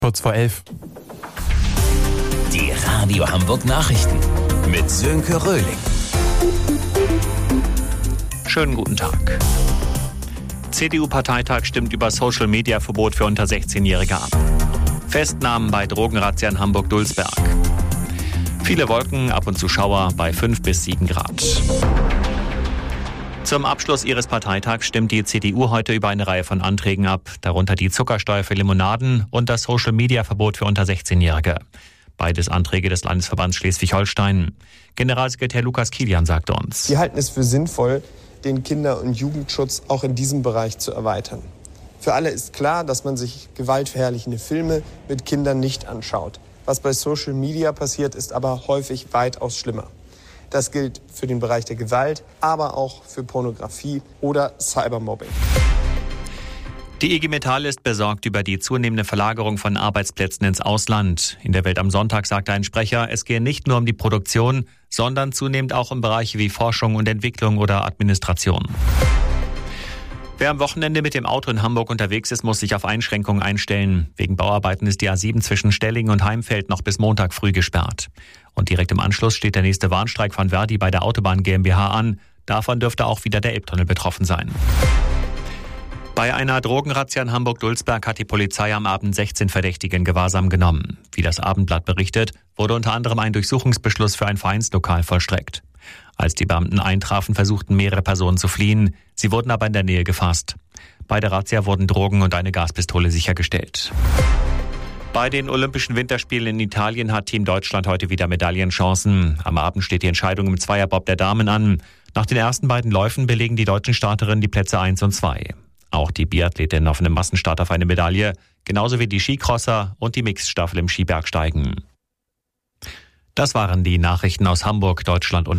Kurz vor 11. Die Radio Hamburg Nachrichten mit Sönke Röhling. Schönen guten Tag. CDU-Parteitag stimmt über Social-Media-Verbot für unter 16-Jährige ab. Festnahmen bei Drogenrazzia in Hamburg-Dulsberg. Viele Wolken, ab und zu Schauer bei 5 bis 7 Grad. Zum Abschluss ihres Parteitags stimmt die CDU heute über eine Reihe von Anträgen ab, darunter die Zuckersteuer für Limonaden und das Social-Media-Verbot für unter 16-Jährige. Beides Anträge des Landesverbands Schleswig-Holstein. Generalsekretär Lukas Kilian sagte uns: Wir halten es für sinnvoll, den Kinder- und Jugendschutz auch in diesem Bereich zu erweitern. Für alle ist klar, dass man sich gewaltverherrlichende Filme mit Kindern nicht anschaut. Was bei Social Media passiert, ist aber häufig weitaus schlimmer. Das gilt für den Bereich der Gewalt, aber auch für Pornografie oder Cybermobbing. Die IG Metall ist besorgt über die zunehmende Verlagerung von Arbeitsplätzen ins Ausland. In der Welt am Sonntag sagte ein Sprecher, es gehe nicht nur um die Produktion, sondern zunehmend auch um Bereiche wie Forschung und Entwicklung oder Administration. Wer am Wochenende mit dem Auto in Hamburg unterwegs ist, muss sich auf Einschränkungen einstellen. Wegen Bauarbeiten ist die A7 zwischen Stellingen und Heimfeld noch bis Montag früh gesperrt. Und direkt im Anschluss steht der nächste Warnstreik von Verdi bei der Autobahn GmbH an. Davon dürfte auch wieder der Elbtunnel betroffen sein. Bei einer Drogenrazzia in Hamburg-Dulsberg hat die Polizei am Abend 16 Verdächtige in Gewahrsam genommen. Wie das Abendblatt berichtet, wurde unter anderem ein Durchsuchungsbeschluss für ein Vereinslokal vollstreckt. Als die Beamten eintrafen, versuchten mehrere Personen zu fliehen. Sie wurden aber in der Nähe gefasst. Bei der Razzia wurden Drogen und eine Gaspistole sichergestellt. Bei den Olympischen Winterspielen in Italien hat Team Deutschland heute wieder Medaillenchancen. Am Abend steht die Entscheidung im Zweierbob der Damen an. Nach den ersten beiden Läufen belegen die deutschen Starterinnen die Plätze 1 und 2. Auch die Biathletinnen auf einem Massenstart auf eine Medaille, genauso wie die Skicrosser und die Mixstaffel im Skibergsteigen. Das waren die Nachrichten aus Hamburg, Deutschland und